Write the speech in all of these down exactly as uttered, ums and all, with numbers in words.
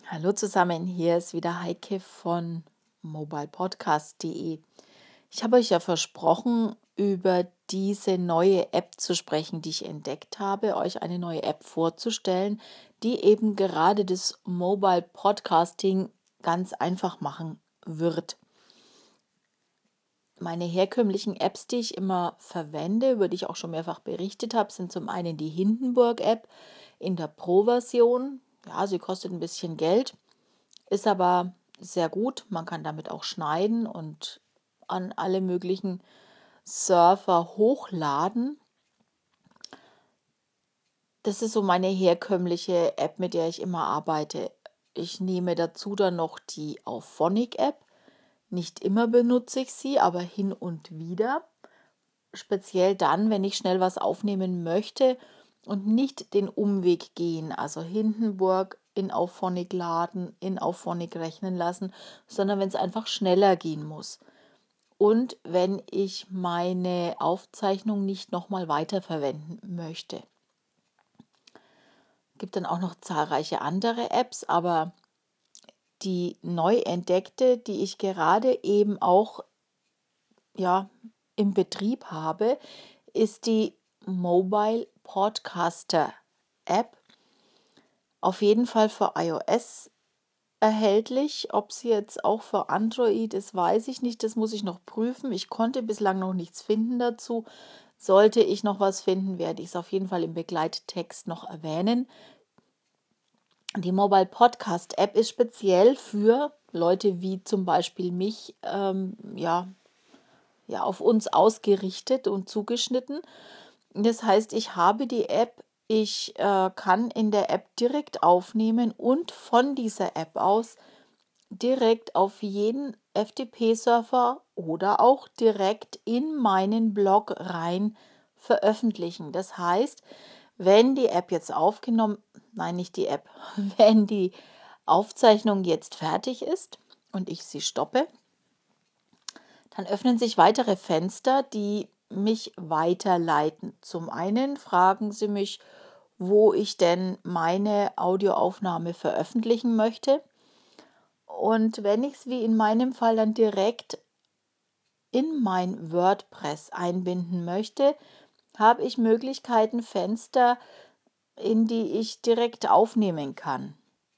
Hallo zusammen, hier ist wieder Heike von mobilepodcast punkt de. Ich habe euch ja versprochen, über diese neue App zu sprechen, die ich entdeckt habe, euch eine neue App vorzustellen, die eben gerade das Mobile Podcasting ganz einfach machen wird. Meine herkömmlichen Apps, die ich immer verwende, über die ich auch schon mehrfach berichtet habe, sind zum einen die Hindenburg-App in der Pro-Version. Ja, sie kostet ein bisschen Geld. Ist aber sehr gut. Man kann damit auch schneiden und an alle möglichen Surfer hochladen. Das ist so meine herkömmliche App, mit der ich immer arbeite. Ich nehme dazu dann noch die Auphonic-App. Nicht immer benutze ich sie, aber hin und wieder. Speziell dann, wenn ich schnell was aufnehmen möchte und nicht den Umweg gehen, also Hindenburg in Auphonic laden, in Auphonic rechnen lassen, sondern wenn es einfach schneller gehen muss. Und wenn ich meine Aufzeichnung nicht nochmal weiterverwenden möchte. Gibt dann auch noch zahlreiche andere Apps, aber die neu entdeckte, die ich gerade eben auch ja, im Betrieb habe, ist die Mobile Podcaster App. Auf jeden Fall für iOS erhältlich. Ob sie jetzt auch für Android ist, weiß ich nicht. Das muss ich noch prüfen. Ich konnte bislang noch nichts finden dazu. Sollte ich noch was finden, werde ich es auf jeden Fall im Begleittext noch erwähnen. Die Mobile Podcast App ist speziell für Leute wie zum Beispiel mich, ähm, ja, ja, auf uns ausgerichtet und zugeschnitten. Das heißt, ich habe die App, ich äh, kann in der App direkt aufnehmen und von dieser App aus direkt auf jeden F T P-Surfer oder auch direkt in meinen Blog rein veröffentlichen. Das heißt, wenn die App jetzt aufgenommen, nein, nicht die App, wenn die Aufzeichnung jetzt fertig ist und ich sie stoppe, dann öffnen sich weitere Fenster, die mich weiterleiten. Zum einen fragen sie mich, wo ich denn meine Audioaufnahme veröffentlichen möchte. Und wenn ich es wie in meinem Fall dann direkt in mein WordPress einbinden möchte, habe ich Möglichkeiten, Fenster, in die ich direkt aufnehmen kann.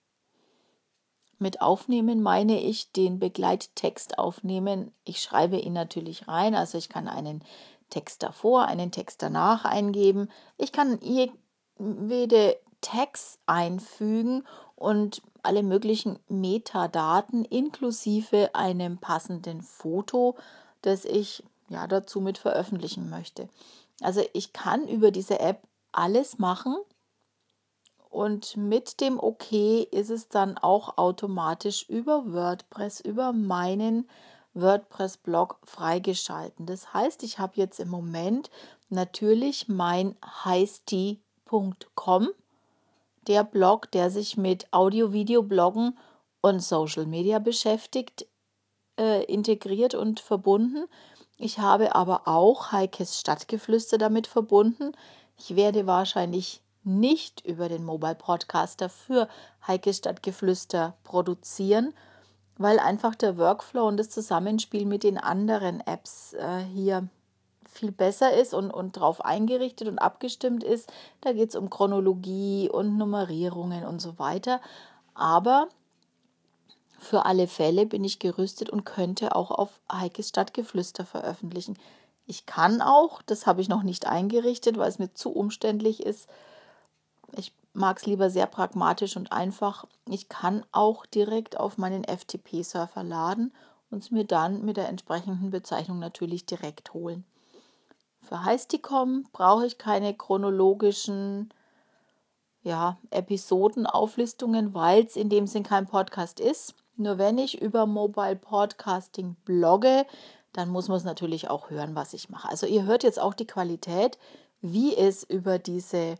Mit aufnehmen meine ich den Begleittext aufnehmen. Ich schreibe ihn natürlich rein, also ich kann einen Text davor, einen Text danach eingeben. Ich kann jede Tags einfügen und alle möglichen Metadaten inklusive einem passenden Foto, das ich ja dazu mit veröffentlichen möchte. Also ich kann über diese App alles machen. Und mit dem OK ist es dann auch automatisch über WordPress, über meinen WordPress-Blog freigeschalten. Das heißt, ich habe jetzt im Moment natürlich mein heisti punkt com, der Blog, der sich mit Audio, Video, Bloggen und Social Media beschäftigt, äh, integriert und verbunden. Ich habe aber auch Heikes Stadtgeflüster damit verbunden. Ich werde wahrscheinlich nicht über den Mobile Podcaster für Heikes Stadtgeflüster produzieren, weil einfach der Workflow und das Zusammenspiel mit den anderen Apps äh, hier viel besser ist und, und darauf eingerichtet und abgestimmt ist. Da geht es um Chronologie und Nummerierungen und so weiter. Aber für alle Fälle bin ich gerüstet und könnte auch auf Heikes Stadtgeflüster veröffentlichen. Ich kann auch, das habe ich noch nicht eingerichtet, weil es mir zu umständlich ist. Ich mag es lieber sehr pragmatisch und einfach. Ich kann auch direkt auf meinen F T P-Surfer laden und es mir dann mit der entsprechenden Bezeichnung natürlich direkt holen. Für Heisticom brauche ich keine chronologischen ja, Episodenauflistungen, weil es in dem Sinn kein Podcast ist. Nur wenn ich über Mobile Podcasting blogge, dann muss man es natürlich auch hören, was ich mache. Also ihr hört jetzt auch die Qualität, wie es über diese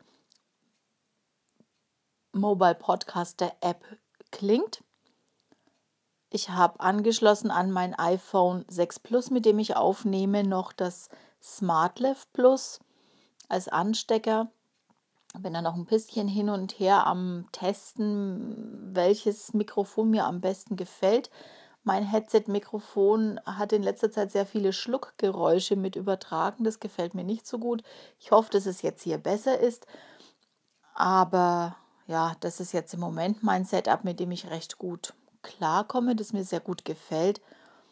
Mobile Podcaster App klingt. Ich habe angeschlossen an mein iPhone sechs Plus, mit dem ich aufnehme, noch das SmartLav Plus als Anstecker. Bin dann noch ein bisschen hin und her am Testen, welches Mikrofon mir am besten gefällt. Mein Headset-Mikrofon hat in letzter Zeit sehr viele Schluckgeräusche mit übertragen. Das gefällt mir nicht so gut. Ich hoffe, dass es jetzt hier besser ist. Aber ja, das ist jetzt im Moment mein Setup, mit dem ich recht gut klarkomme, das mir sehr gut gefällt.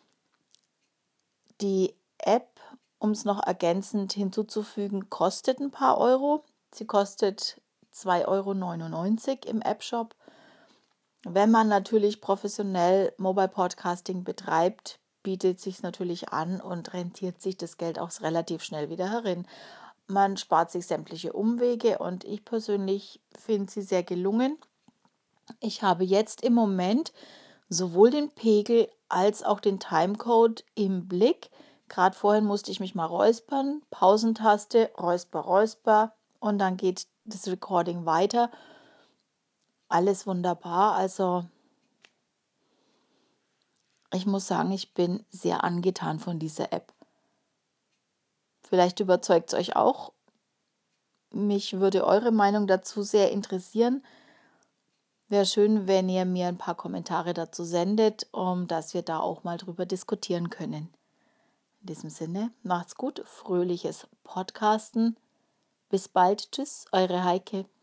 Die App, um es noch ergänzend hinzuzufügen, kostet ein paar Euro. Sie kostet zwei Euro neunundneunzig im App-Shop. Wenn man natürlich professionell Mobile Podcasting betreibt, bietet sich natürlich an und rentiert sich das Geld auch relativ schnell wieder herin. Man spart sich sämtliche Umwege und ich persönlich finde sie sehr gelungen. Ich habe jetzt im Moment sowohl den Pegel als auch den Timecode im Blick. Gerade vorhin musste ich mich mal räuspern, Pausentaste, Räusper, Räusper und dann geht das Recording weiter. Alles wunderbar. Also ich muss sagen, ich bin sehr angetan von dieser App. Vielleicht überzeugt es euch auch. Mich würde eure Meinung dazu sehr interessieren. Wäre schön, wenn ihr mir ein paar Kommentare dazu sendet, um dass wir da auch mal drüber diskutieren können. In diesem Sinne, macht's gut, fröhliches Podcasten. Bis bald, tschüss, eure Heike.